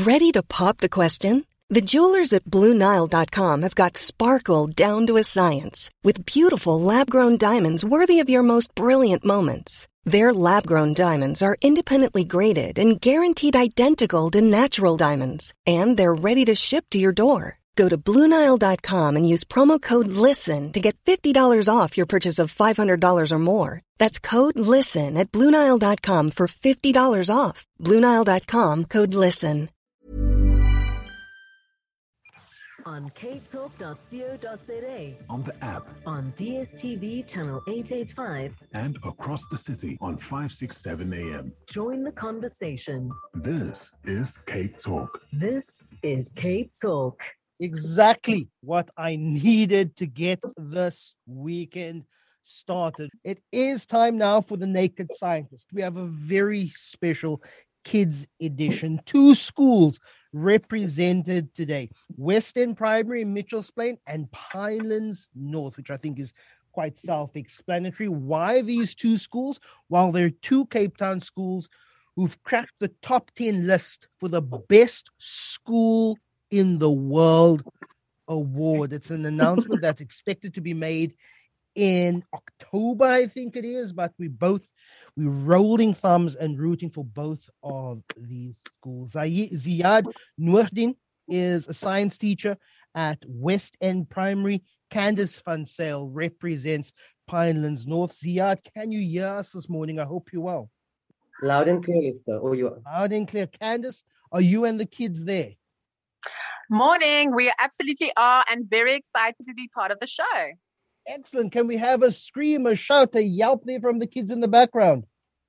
Ready to pop the question? The jewelers at BlueNile.com have got sparkle down to a science with beautiful lab-grown diamonds worthy of your most brilliant moments. Their lab-grown diamonds are independently graded and guaranteed identical to natural diamonds, and they're ready to ship to your door. Go to BlueNile.com and use promo code LISTEN to get $50 off your purchase of $500 or more. That's code LISTEN at BlueNile.com for $50 off. BlueNile.com, code LISTEN. On capetalk.co.za, on the app, on DSTV channel 885, and across the city on 567 AM. Join the conversation. This is Cape Talk. This is Cape Talk. Exactly what I needed to get this weekend started. It is time now for the Naked Scientist. We have a very special kids edition. 2 schools represented today: West End Primary in Mitchells Plain and Pinelands North, which I think is quite self-explanatory. Why these 2 schools? Well, they're 2 Cape Town schools who've cracked the top 10 list for the best school in the world award. It's an announcement that's expected to be made in October, I think it is, but we're rolling thumbs and rooting for both of these schools. Ziad Noordin is a science teacher at West End Primary. Candice Van Sale represents Pinelands North. Ziad, can you hear us this morning? I hope you're well. Loud and clear, Lester. Oh, you are. Loud and clear. Candice, are you and the kids there? Morning. We absolutely are, and very excited to be part of the show. Excellent. Can we have a scream, a shout, a yelp there from the kids in the background?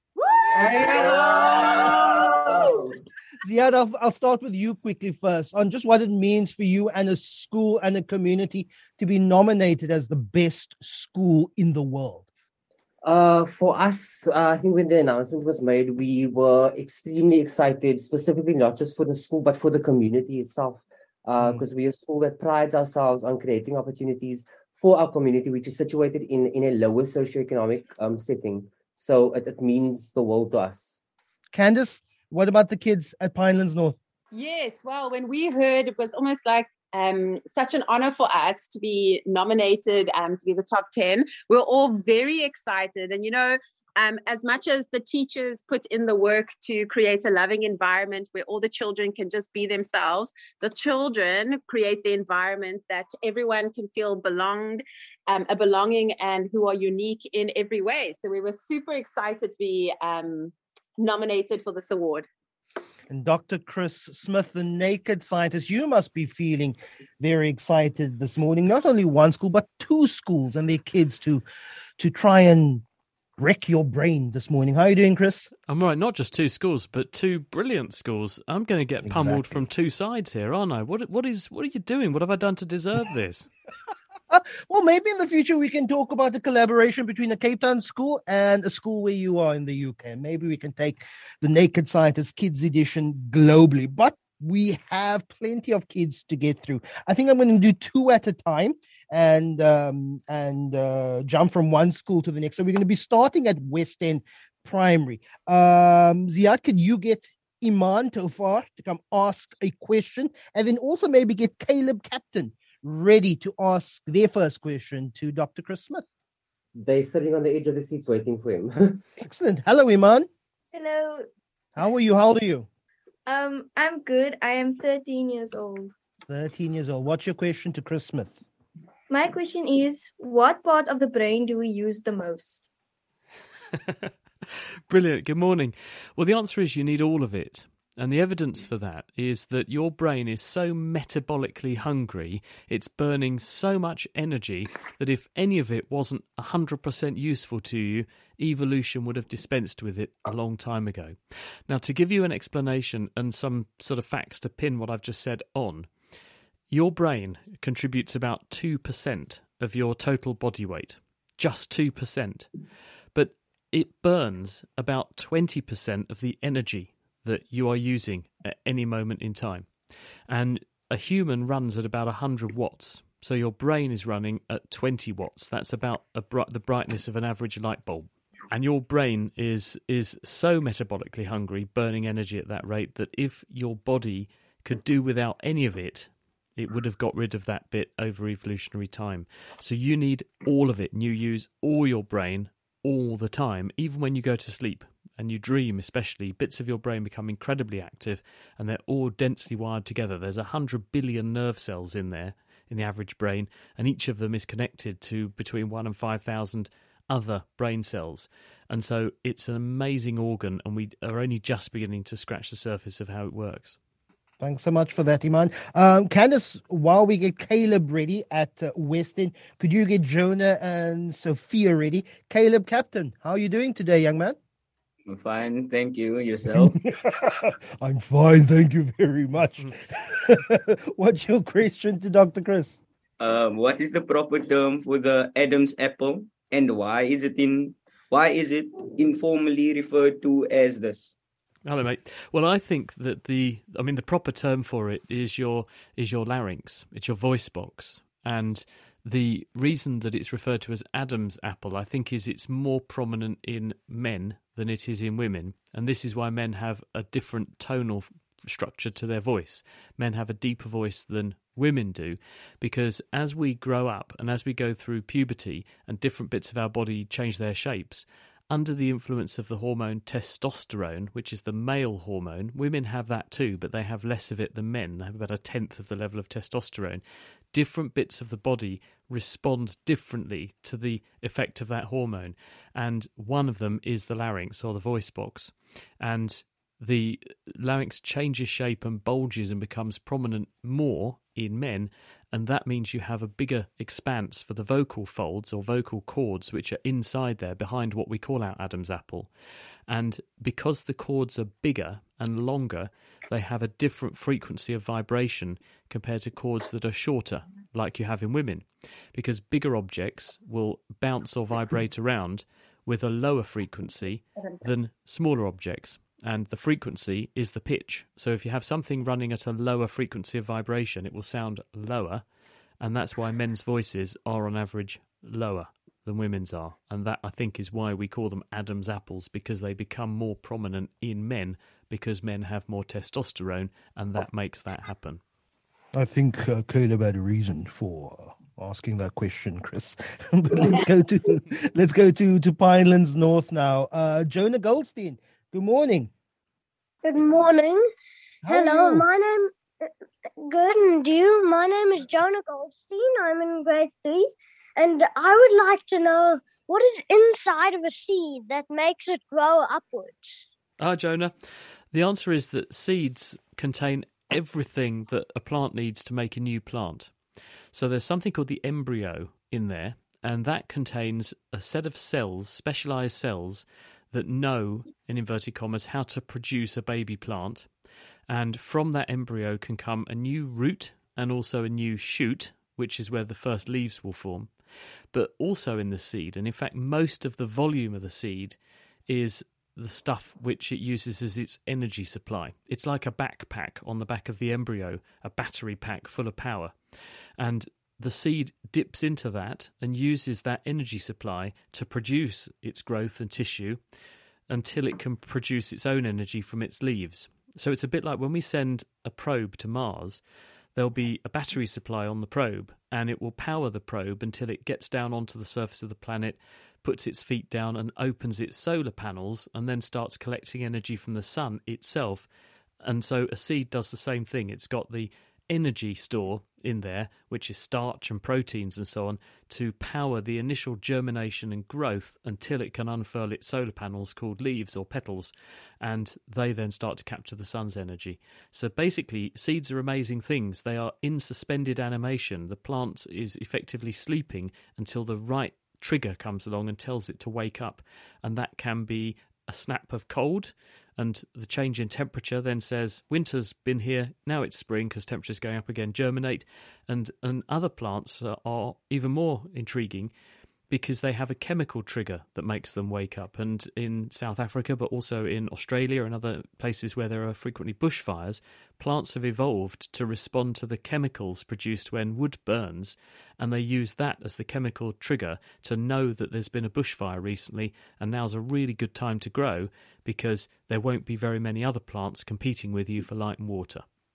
Ziad, I'll start with you quickly first on just what it means for you and a school and a community to be nominated as the best school in the world. For us, I think when the announcement was made, we were extremely excited, specifically not just for the school, but for the community itself. Because we're a school that prides ourselves on creating opportunities for our community, which is situated in a lower socioeconomic setting. So it means the world to us. Candice, what about the kids at Pinelands North? Yes, well, when we heard, it was almost like such an honor for us to be nominated to be the top 10. We're all very excited. And, as much as the teachers put in the work to create a loving environment where all the children can just be themselves, the children create the environment that everyone can feel belonging and who are unique in every way. So we were super excited to be nominated for this award. And Dr. Chris Smith, the Naked Scientist, you must be feeling very excited this morning. Not only 1 school, but 2 schools and their kids to try and wreck your brain this morning. How are you doing, Chris? I'm all right. Not just 2 schools, but 2 brilliant schools. I'm going to get pummeled from 2 sides here, aren't I? What are you doing? What have I done to deserve this? Well, maybe in the future we can talk about a collaboration between a Cape Town school and a school where you are in the UK. Maybe we can take the Naked Scientist Kids Edition globally. But we have plenty of kids to get through. I think I'm going to do 2 at a time and jump from 1 school to the next. So we're going to be starting at West End Primary. Ziad, could you get Iman Tofar to come ask a question, and then also maybe get Caleb Captain ready to ask their first question to Dr. Chris Smith? They're sitting on the edge of the seats waiting for him. Excellent. Hello, Iman. Hello. How are you? How old are you? I'm good. I am 13 years old. 13 years old. What's your question to Chris Smith? My question is, what part of the brain do we use the most? Brilliant. Good morning. Well, the answer is you need all of it. And the evidence for that is that your brain is so metabolically hungry, it's burning so much energy that if any of it wasn't 100% useful to you, evolution would have dispensed with it a long time ago. Now, to give you an explanation and some sort of facts to pin what I've just said on, your brain contributes about 2% of your total body weight, just 2%. But it burns about 20% of the energy that you are using at any moment in time. And a human runs at about 100 watts. So your brain is running at 20 watts. That's about the brightness of an average light bulb. And your brain is so metabolically hungry, burning energy at that rate, that if your body could do without any of it, it would have got rid of that bit over evolutionary time. So you need all of it, and you use all your brain all the time, even when you go to sleep and you dream especially. Bits of your brain become incredibly active, and they're all densely wired together. There's 100 billion nerve cells in there, in the average brain, and each of them is connected to between 1 and 5,000 other brain cells. And so it's an amazing organ, and we are only just beginning to scratch the surface of how it works. Thanks so much for that, Iman. Candice, while we get Caleb ready at Weston, could you get Jonah and Sophia ready? Caleb, Captain, how are you doing today, young man? I'm fine, thank you. Yourself? I'm fine, thank you very much. What's your question to Dr. Chris? What is the proper term for the Adam's apple, and why is it informally referred to as this? Hello, mate. Well, I think that the proper term for it is your larynx. It's your voice box. And the reason that it's referred to as Adam's apple, I think, is it's more prominent in men than it is in women. And this is why men have a different tonal structure to their voice. Men have a deeper voice than women do, because as we grow up and as we go through puberty and different bits of our body change their shapes, under the influence of the hormone testosterone, which is the male hormone, women have that too, but they have less of it than men. They have about 1/10 of the level of testosterone. Different bits of the body respond differently to the effect of that hormone, and one of them is the larynx, or the voice box. And the larynx changes shape and bulges and becomes prominent more in men, and that means you have a bigger expanse for the vocal folds or vocal cords, which are inside there behind what we call our Adam's apple. And because the cords are bigger and longer, they have a different frequency of vibration compared to cords that are shorter, like you have in women, because bigger objects will bounce or vibrate around with a lower frequency than smaller objects. And the frequency is the pitch. So if you have something running at a lower frequency of vibration, it will sound lower. And that's why men's voices are on average lower than women's are. And that, I think, is why we call them Adam's apples, because they become more prominent in men because men have more testosterone, and that makes that happen. I think Caleb had a reason for asking that question, Chris. But let's go to Pinelands North now. Jonah Goldstein, good morning. Good morning. How are Hello, you? my name good and you. My name is Jonah Goldstein. I'm in grade 3, and I would like to know what is inside of a seed that makes it grow upwards. Jonah, the answer is that seeds contain everything that a plant needs to make a new plant. So there's something called the embryo in there, and that contains a set of cells, specialized cells, that know, in inverted commas, how to produce a baby plant. And from that embryo can come a new root and also a new shoot, which is where the first leaves will form. But also in the seed, and in fact most of the volume of the seed, is the stuff which it uses as its energy supply. It's like a backpack on the back of the embryo, a battery pack full of power. And the seed dips into that and uses that energy supply to produce its growth and tissue until it can produce its own energy from its leaves. So it's a bit like when we send a probe to Mars, there'll be a battery supply on the probe, and it will power the probe until it gets down onto the surface of the planet, puts its feet down and opens its solar panels, and then starts collecting energy from the sun itself. And so a seed does the same thing. It's got the energy store in there, which is starch and proteins and so on, to power the initial germination and growth until it can unfurl its solar panels called leaves or petals, and they then start to capture the sun's energy. So basically, seeds are amazing things. They are in suspended animation. The plant is effectively sleeping until the right trigger comes along and tells it to wake up, and that can be a snap of cold, and the change in temperature then says winter's been here, now it's spring because temperature's going up again, germinate. And other plants are even more intriguing because they have a chemical trigger that makes them wake up. And in South Africa, but also in Australia and other places where there are frequently bushfires, plants have evolved to respond to the chemicals produced when wood burns, and they use that as the chemical trigger to know that there's been a bushfire recently, and now's a really good time to grow because there won't be very many other plants competing with you for light and water.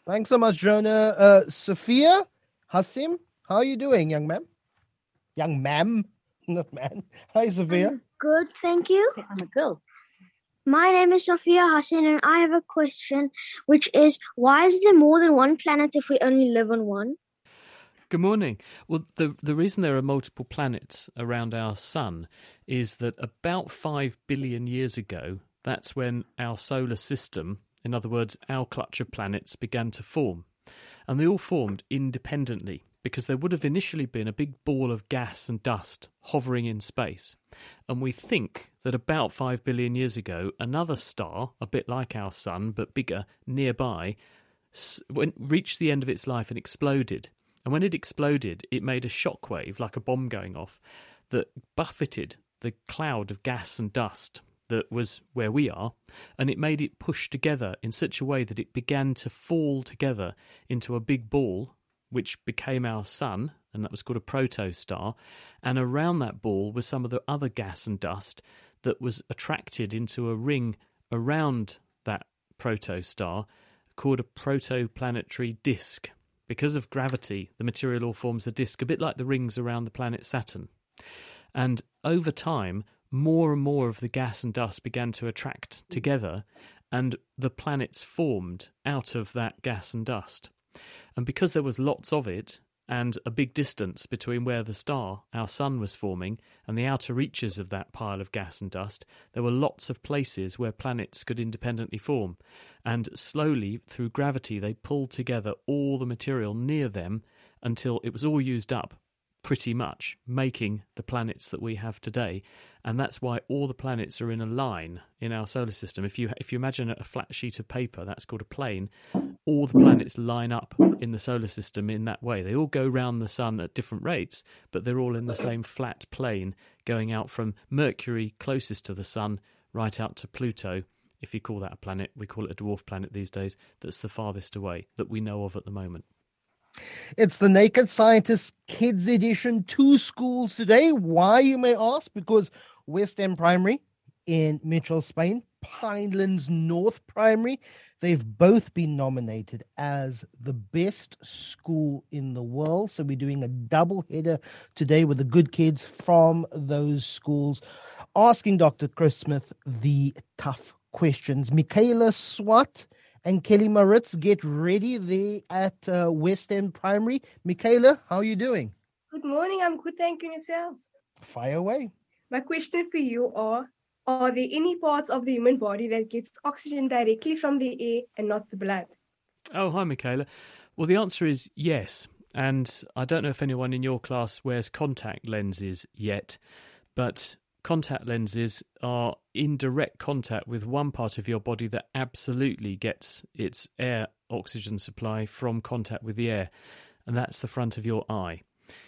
Thanks so much, Jonah. Sophia Hassim, how are you doing, young ma'am? Young ma'am, not man. Hi, Sophia. Good, thank you. I'm a girl. My name is Sophia Hassan, and I have a question, which is, why is there more than one planet if we only live on one? Good morning. Well, the reason there are multiple planets around our sun is that about 5 billion years ago, that's when our solar system, in other words, our clutch of planets, began to form. And they all formed independently because there would have initially been a big ball of gas and dust hovering in space. And we think that about 5 billion years ago, another star, a bit like our sun but bigger, nearby, reached the end of its life and exploded. And when it exploded, it made a shockwave, like a bomb going off, that buffeted the cloud of gas and dust that was where we are, and it made it push together in such a way that it began to fall together into a big ball, which became our sun, and that was called a protostar. And around that ball was some of the other gas and dust that was attracted into a ring around that protostar called a protoplanetary disk. Because of gravity, the material all forms a disk, a bit like the rings around the planet Saturn. And over time, more and more of the gas and dust began to attract together, and the planets formed out of that gas and dust. And because there was lots of it, and a big distance between where the star, our sun, was forming, and the outer reaches of that pile of gas and dust, there were lots of places where planets could independently form. And slowly, through gravity, they pulled together all the material near them until it was all used up, pretty much, making the planets that we have today. And that's why all the planets are in a line in our solar system. If you imagine a flat sheet of paper, that's called a plane, all the planets line up in the solar system in that way. They all go round the sun at different rates, but they're all in the same flat plane, going out from Mercury, closest to the sun, right out to Pluto. If you call that a planet, we call it a dwarf planet these days, that's the farthest away that we know of at the moment. It's the Naked Scientist Kids Edition. 2 schools today. Why, you may ask? Because West End Primary in Mitchell, Spain, Pinelands North Primary, they've both been nominated as the best school in the world. So we're doing a double header today with the good kids from those schools, asking Dr. Chris Smith the tough questions. Michaela Swat and Kelly Maritz, get ready there at West End Primary. Michaela, how are you doing? Good morning, I'm good, thank you, yourself. Fire away. My question for you are there any parts of the human body that gets oxygen directly from the air and not the blood? Oh, hi, Michaela. Well, the answer is yes. And I don't know if anyone in your class wears contact lenses yet, but contact lenses are in direct contact with one part of your body that absolutely gets its air oxygen supply from contact with the air, and that's the front of your eye.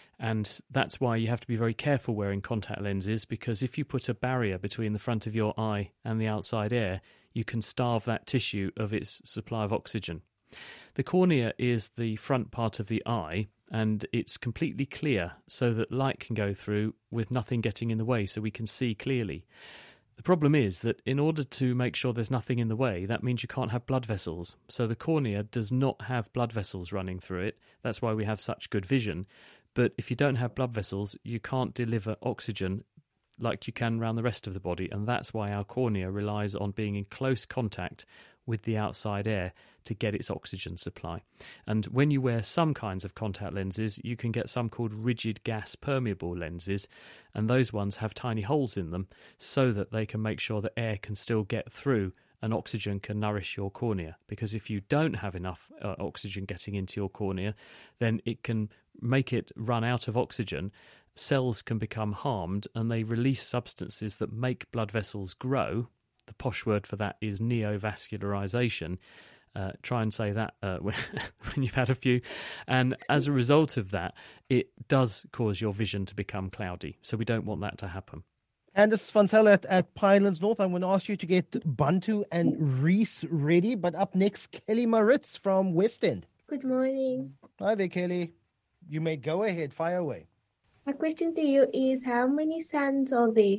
And that's why you have to be very careful wearing contact lenses, because if you put a barrier between the front of your eye and the outside air, you can starve that tissue of its supply of oxygen. The cornea is the front part of the eye, and it's completely clear so that light can go through with nothing getting in the way, so we can see clearly. The problem is that in order to make sure there's nothing in the way, that means you can't have blood vessels. So the cornea does not have blood vessels running through it. That's why we have such good vision. But if you don't have blood vessels, you can't deliver oxygen like you can around the rest of the body, and that's why our cornea relies on being in close contact with the outside air to get its oxygen supply. And when you wear some kinds of contact lenses, you can get some called rigid gas permeable lenses, and those ones have tiny holes in them so that they can make sure that air can still get through and oxygen can nourish your cornea. Because if you don't have enough oxygen getting into your cornea, then it can make it run out of oxygen. Cells can become harmed and they release substances that make blood vessels grow. The posh word for that is neovascularization. Try and say that when you've had a few. And as a result of that, it does cause your vision to become cloudy. So we don't want that to happen. And this is Vansel at Pinelands North. I'm going to ask you to get Bantu and Reese ready. But up next, Kelly Maritz from West End. Good morning. Hi there, Kelly. You may go ahead. Fire away. My question to you is, how many suns are there?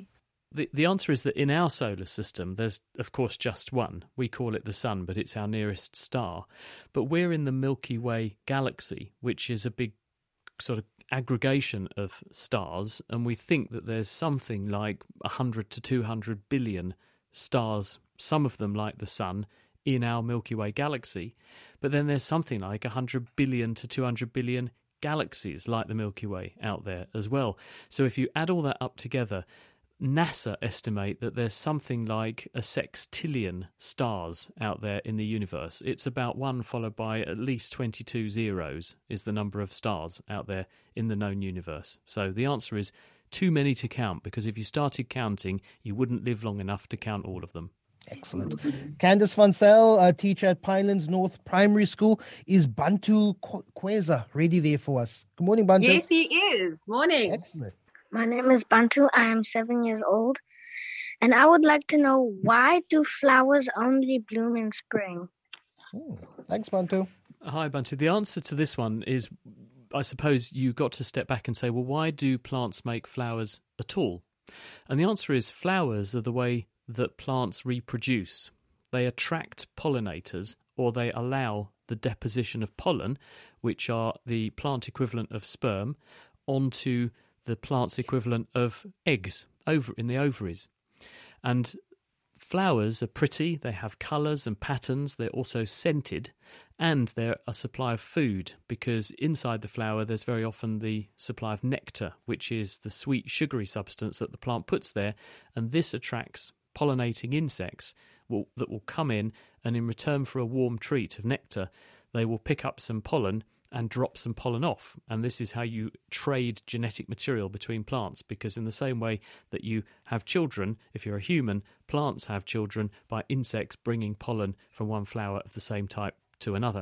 The answer is that in our solar system, there's, of course, just one. We call it the Sun, but it's our nearest star. But we're in the Milky Way galaxy, which is a big sort of aggregation of stars, and we think that there's something like 100 to 200 billion stars, some of them like the Sun, in our Milky Way galaxy. But then there's something like 100 billion to 200 billion galaxies like the Milky Way out there as well. So if you add all that up together, NASA estimate that there's something like a sextillion stars out there in the universe. It's about 1 followed by at least 22 zeros is the number of stars out there in the known universe. So the answer is too many to count, because if you started counting, you wouldn't live long enough to count all of them. Excellent. Candice Van Zyl, a teacher at Pinelands North Primary School. Is Bantu Kweza ready there for us? Good morning, Bantu. Yes, he is. Morning. Excellent. My name is Bantu. I am 7 years old. And I would like to know, why do flowers only bloom in spring? Thanks, Bantu. Hi, Bantu. The answer to this one is, I suppose you got to step back and say, well, why do plants make flowers at all? And the answer is flowers are the way that plants reproduce. They attract pollinators, or they allow the deposition of pollen, which are the plant equivalent of sperm, onto the plant's equivalent of eggs in the ovaries. And flowers are pretty, they have colours and patterns, they're also scented, and they're a supply of food, because inside the flower there's very often the supply of nectar, which is the sweet sugary substance that the plant puts there, and this attracts pollinating insects that will come in, and in return for a warm treat of nectar, they will pick up some pollen and drop some pollen off. And this is how you trade genetic material between plants, because in the same way that you have children, if you're a human, plants have children by insects bringing pollen from one flower of the same type to another.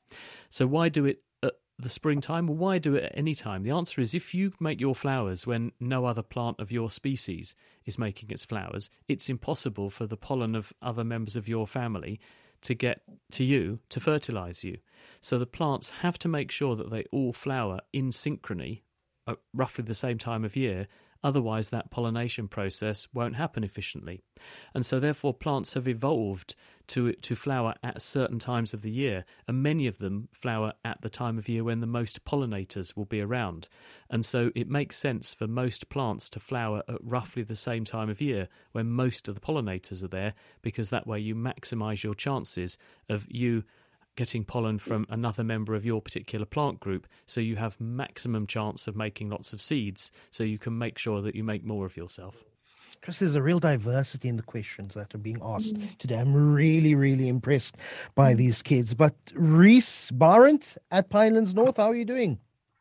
So why do it at the springtime? Well, why do it at any time? The answer is, if you make your flowers when no other plant of your species is making its flowers, it's impossible for the pollen of other members of your family to get to you to fertilise you. So the plants have to make sure that they all flower in synchrony at roughly the same time of year, otherwise that pollination process won't happen efficiently. And so therefore plants have evolved to flower at certain times of the year, and many of them flower at the time of year when the most pollinators will be around. And so it makes sense for most plants to flower at roughly the same time of year when most of the pollinators are there, because that way you maximise your chances of you getting pollen from another member of your particular plant group, so you have maximum chance of making lots of seeds, so you can make sure that you make more of yourself. Chris, there's a real diversity in the questions that are being asked today. I'm really, really impressed by these kids. But Reese Barrent at Pinelands North, how are you doing?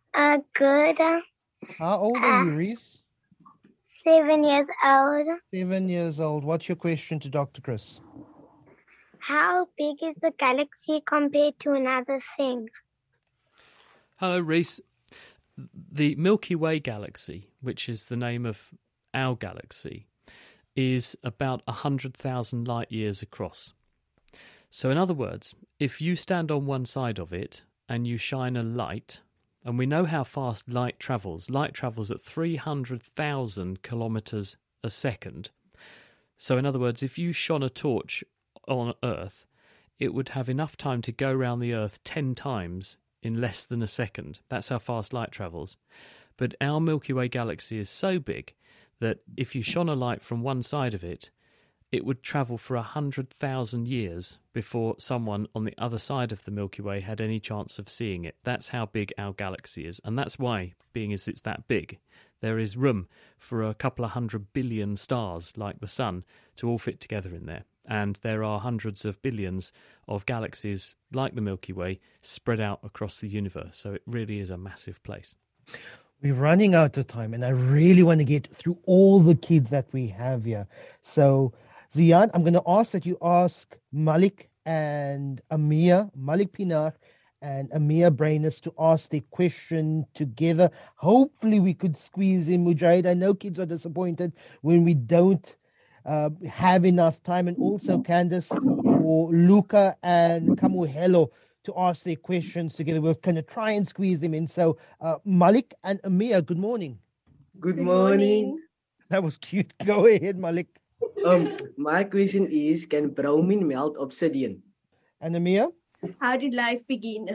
Good. How old are you, Reese? 7 years old. 7 years old. What's your question to Dr. Chris? How big is the galaxy compared to another thing? Hello, Reese. The Milky Way galaxy, which is the name of our galaxy, is about 100,000 light years across. So in other words, if you stand on one side of it and you shine a light, and we know how fast light travels at 300,000 kilometres a second. So in other words, if you shone a torch on Earth, it would have enough time to go around the Earth 10 times in less than a second. That's how fast light travels. But our Milky Way galaxy is so big that if you shone a light from one side of it, it would travel for 100,000 years before someone on the other side of the Milky Way had any chance of seeing it. That's how big our galaxy is. And that's why, being as it's that big, there is room for a couple of 100 billion stars like the Sun to all fit together in there. And there are hundreds of billions of galaxies like the Milky Way spread out across the universe. So it really is a massive place. We're running out of time, and I really want to get through all the kids that we have here. So, Ziad, I'm going to ask that you ask Malik and Amir, Malik Pinar and Amir Brainers, to ask their question together. Hopefully we could squeeze in Mujahid. I know kids are disappointed when we don't have enough time, and also Candice or Luca and Kamuhelo to ask their questions together. We're going to try and squeeze them in. So Malik and Amir, good morning. Good morning. That was cute. Go ahead, Malik. My question is, can bromine melt obsidian? And Amir? How did life begin?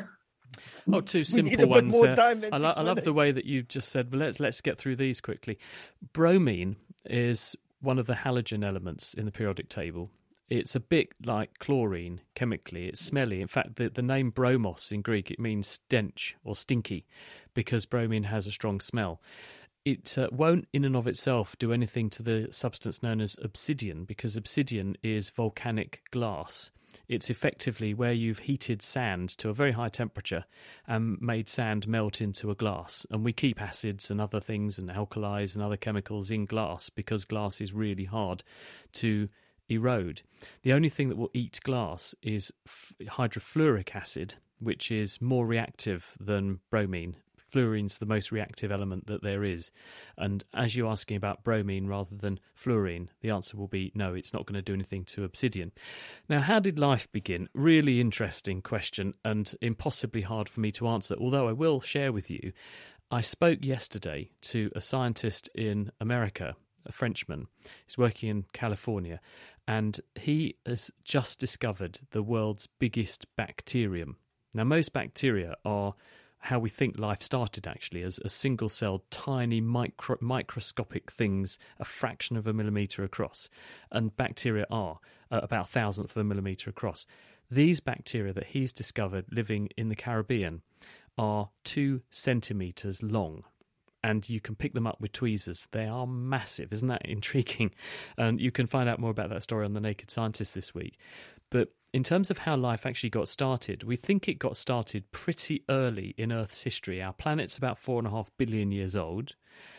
Oh, two need a simple bit ones more there. time than I 6 love the minutes. way that you just said, well, let's get through these quickly. Bromine is one of the halogen elements in the periodic table. It's a bit like chlorine chemically. It's smelly. In fact, the name bromos in Greek, it means stench or stinky because bromine has a strong smell. It won't in and of itself do anything to the substance known as obsidian because obsidian is volcanic glass. It's effectively where you've heated sand to a very high temperature and made sand melt into a glass. And we keep acids and other things and alkalis and other chemicals in glass because glass is really hard to erode. The only thing that will eat glass is hydrofluoric acid, which is more reactive than bromine. Fluorine's the most reactive element that there is. And as you're asking about bromine rather than fluorine, the answer will be no, it's not going to do anything to obsidian. Now, how did life begin? Really interesting question and impossibly hard for me to answer, although I will share with you. I spoke yesterday to a scientist in America, a Frenchman. He's working in California, and he has just discovered the world's biggest bacterium. Now, most bacteria are how we think life started, actually, as a single-celled, tiny, microscopic things, a fraction of a millimetre across. And bacteria are about a thousandth of a millimetre across. These bacteria that he's discovered living in the Caribbean are 2 centimetres long. And you can pick them up with tweezers. They are massive. Isn't that intriguing? And you can find out more about that story on The Naked Scientist this week. But in terms of how life actually got started, we think it got started pretty early in Earth's history. Our planet's about 4.5 billion years old,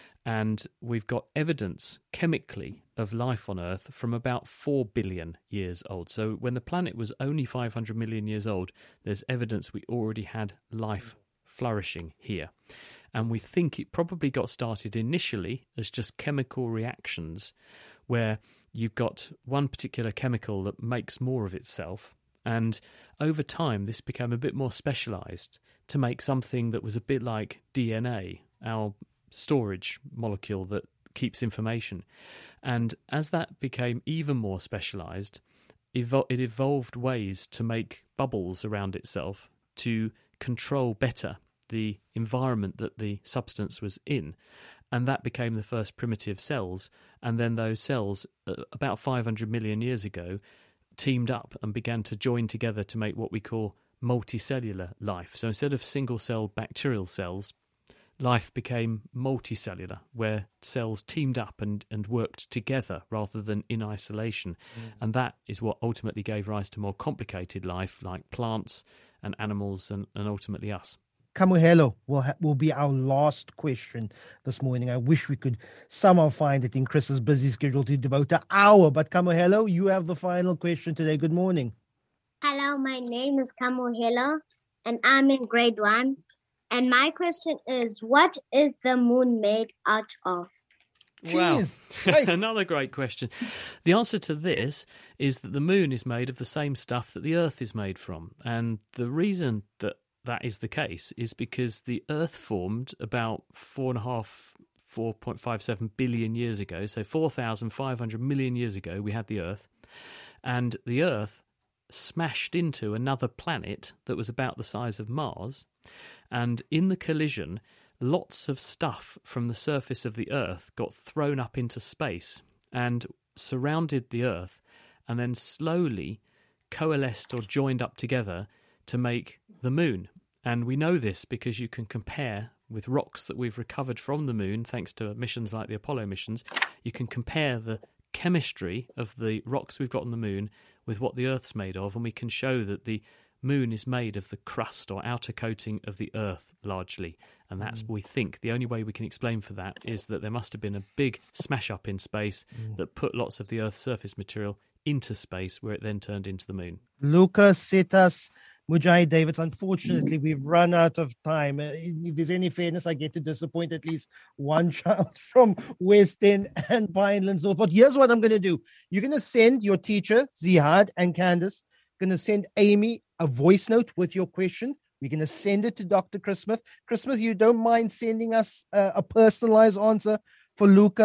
and we've got evidence chemically of life on Earth from about 4 billion years old. So when the planet was only 500 million years old, there's evidence we already had life flourishing here. And we think it probably got started initially as just chemical reactions where you've got one particular chemical that makes more of itself. And over time, this became a bit more specialized to make something that was a bit like DNA, our storage molecule that keeps information. And as that became even more specialized, it evolved ways to make bubbles around itself to control better the environment that the substance was in. And that became the first primitive cells. And then those cells, about 500 million years ago, teamed up and began to join together to make what we call multicellular life. So instead of single-celled bacterial cells, life became multicellular, where cells teamed up and worked together rather than in isolation. And that is what ultimately gave rise to more complicated life, like plants and animals and ultimately us. Kamuhelo will be our last question this morning. I wish we could somehow find it in Chris's busy schedule to devote an hour. But Kamuhelo, you have the final question today. Good morning. Hello, my name is Kamuhelo, and I'm in grade 1. And my question is, what is the moon made out of? Wow, another great question. The answer to this is that the moon is made of the same stuff that the Earth is made from. And the reason that is the case is because the Earth formed about 4.57 billion years ago. So 4,500 million years ago, we had the Earth. And the Earth smashed into another planet that was about the size of Mars. And in the collision, lots of stuff from the surface of the Earth got thrown up into space and surrounded the Earth and then slowly coalesced or joined up together to make the moon. And we know this because you can compare with rocks that we've recovered from the moon, thanks to missions like the Apollo missions. You can compare the chemistry of the rocks we've got on the moon with what the Earth's made of, and we can show that the moon is made of the crust or outer coating of the Earth largely. And that's, we think, the only way we can explain for that is that there must have been a big smash up in space that put lots of the Earth's surface material into space, where it then turned into the moon. Lucas, Setas, Mujahid Davids, unfortunately, we've run out of time. If there's any fairness, I get to disappoint at least one child from West End and Pinelands North. But here's what I'm going to do. You're going to send your teacher, Zihad and Candace, going to send Amy a voice note with your question. We're going to send it to Dr. Chris Smith. Chris Smith, you don't mind sending us a personalized answer for Luca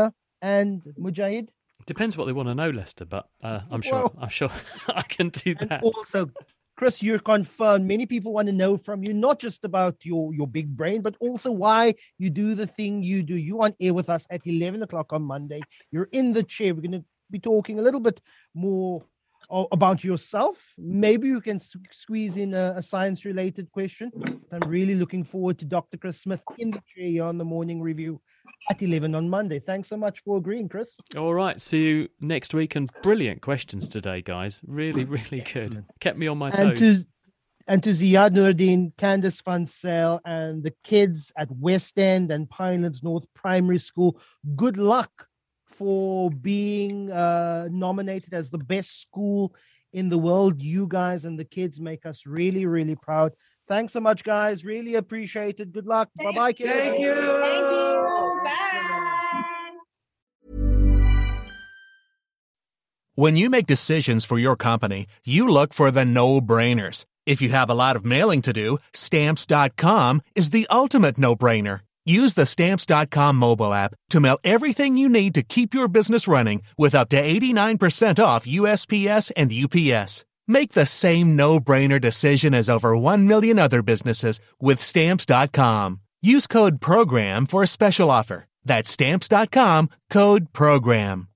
and Mujahid? Depends what they want to know, Lester, but I'm sure I can do that. And also, Chris, you're confirmed. Many people want to know from you, not just about your big brain, but also why you do the thing you do. You're on air with us at 11 o'clock on Monday. You're in the chair. We're going to be talking a little bit more about yourself. Maybe you can squeeze in a science-related question. I'm really looking forward to Dr. Chris Smith in the chair here on the Morning Review at 11 on Monday. Thanks so much for agreeing, Chris. All right. See you next week. And brilliant questions today, guys. Really, really good. Kept me on my toes. And to Ziad Nurdin, Candice Van Zyl, and the kids at West End and Pinelands North Primary School, good luck for being nominated as the best school in the world. You guys and the kids make us really, really proud. Thanks so much, guys. Really appreciate it. Good luck. Bye-bye, kids. Thank you. Thank you. Bye. When you make decisions for your company, you look for the no-brainers. If you have a lot of mailing to do, Stamps.com is the ultimate no-brainer. Use the Stamps.com mobile app to mail everything you need to keep your business running with up to 89% off USPS and UPS. Make the same no-brainer decision as over 1 million other businesses with Stamps.com. Use code PROGRAM for a special offer. That's Stamps.com, code PROGRAM.